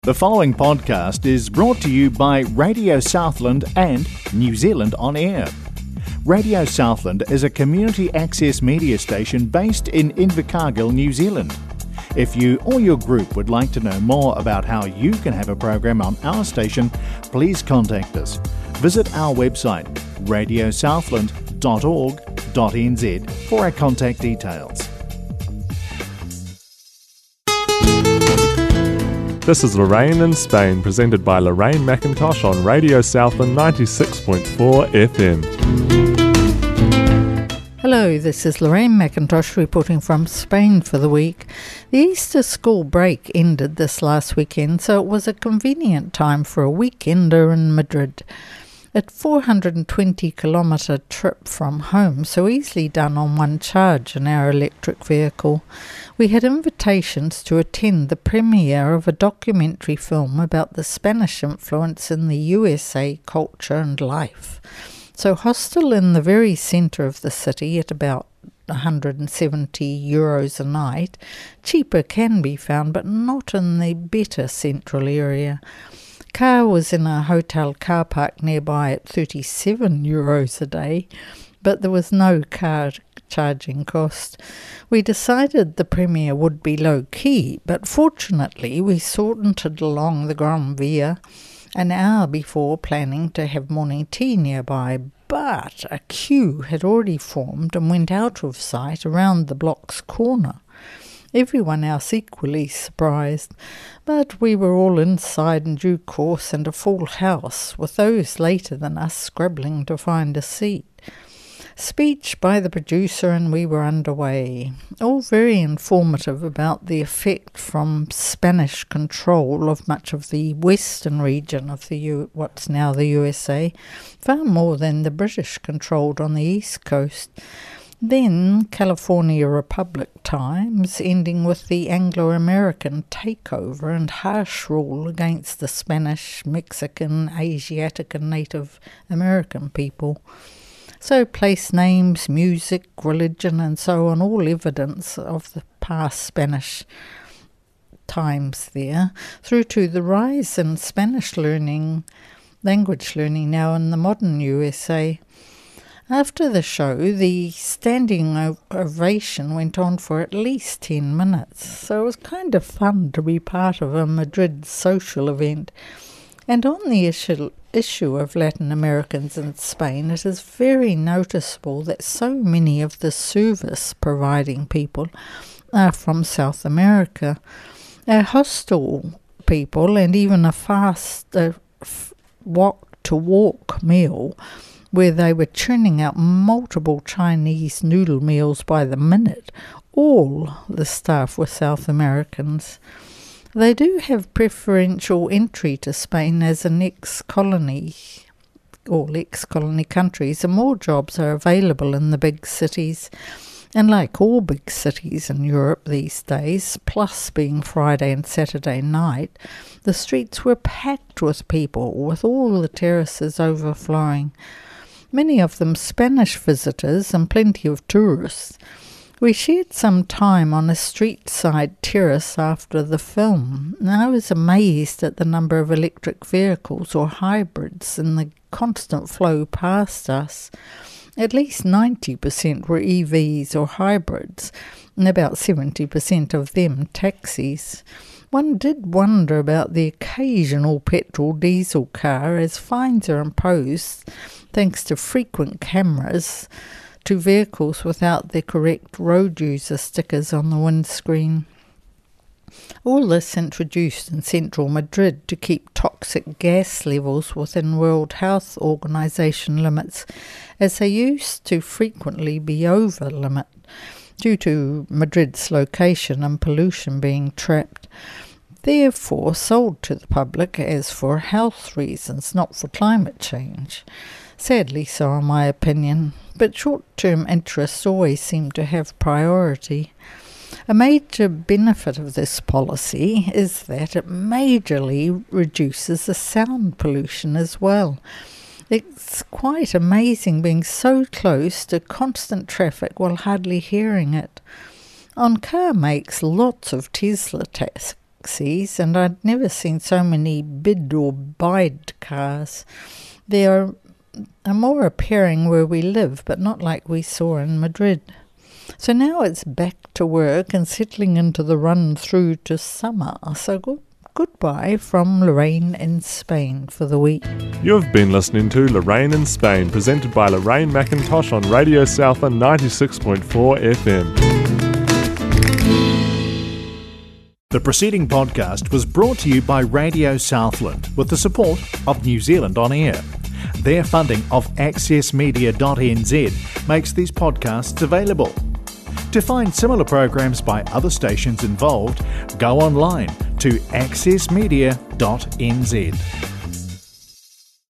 The following podcast is brought to you by Radio Southland and New Zealand On Air. Radio Southland is a community access media station based in Invercargill, New Zealand. If you or your group would like to know more about how you can have a program on our station, please contact us. Visit our website, radiosouthland.org.nz, for our contact details. This is Lorraine in Spain, presented by Lorraine McIntosh on Radio Southland 96.4 FM. Hello, this is Lorraine McIntosh reporting from Spain for the week. The Easter school break ended this last weekend, so it was a convenient time for a weekender in Madrid. A 420-kilometre trip from home, so easily done on one charge in our electric vehicle. We had invitations to attend the premiere of a documentary film about the Spanish influence in the USA culture and life. So hostel in the very centre of the city at about €170 a night. Cheaper can be found, but not in the better central area. Car was in a hotel car park nearby at €37 a day, but there was no car charging cost. We decided the premiere would be low-key, but fortunately we sauntered along the Gran Via an hour before, planning to have morning tea nearby, but a queue had already formed and went out of sight around the block's corner. Everyone else equally surprised, but we were all inside in due course and a full house, with those later than us scrabbling to find a seat. Speech by the producer and we were underway, all very informative about the effect from Spanish control of much of the western region of what's now the USA, far more than the British controlled on the east coast. Then California Republic times, ending with the Anglo-American takeover and harsh rule against the Spanish, Mexican, Asiatic and Native American people. So place names, music, religion and so on, all evidence of the past Spanish times there, through to the rise in Spanish language learning now in the modern USA. After the show, the standing ovation went on for at least 10 minutes, so it was kind of fun to be part of a Madrid social event. And on the issue of Latin Americans in Spain, it is very noticeable that so many of the service-providing people are from South America. Our hostel people, and even a fast walk-to-walk meal, where they were churning out multiple Chinese noodle meals by the minute. All the staff were South Americans. They do have preferential entry to Spain as an ex-colony, all ex-colony countries, and more jobs are available in the big cities. And like all big cities in Europe these days, plus being Friday and Saturday night, the streets were packed with people, with all the terraces overflowing. Many of them Spanish visitors and plenty of tourists. We shared some time on a street-side terrace after the film, and I was amazed at the number of electric vehicles or hybrids in the constant flow past us. At least 90% were EVs or hybrids, and about 70% of them taxis. One did wonder about the occasional petrol-diesel car, as fines are imposed thanks to frequent cameras to vehicles without the correct road user stickers on the windscreen. All this introduced in central Madrid to keep toxic gas levels within World Health Organization limits, as they used to frequently be over limit due to Madrid's location and pollution being trapped. Therefore sold to the public as for health reasons, not for climate change. Sadly so, in my opinion, but short-term interests always seem to have priority. A major benefit of this policy is that it majorly reduces the sound pollution as well. It's quite amazing being so close to constant traffic while hardly hearing it. On car makes, lots of Tesla taxis, and I'd never seen so many bid or bide cars. There are more appearing where we live, but not like we saw in Madrid. So now it's back to work and settling into the run through to summer. So goodbye from Lorraine in Spain for the week. You've been listening to Lorraine in Spain, presented by Lorraine McIntosh on Radio Southland 96.4 FM. The preceding podcast was brought to you by Radio Southland with the support of New Zealand On Air. Their funding of accessmedia.nz makes these podcasts available. To find similar programs by other stations involved, go online to accessmedia.nz.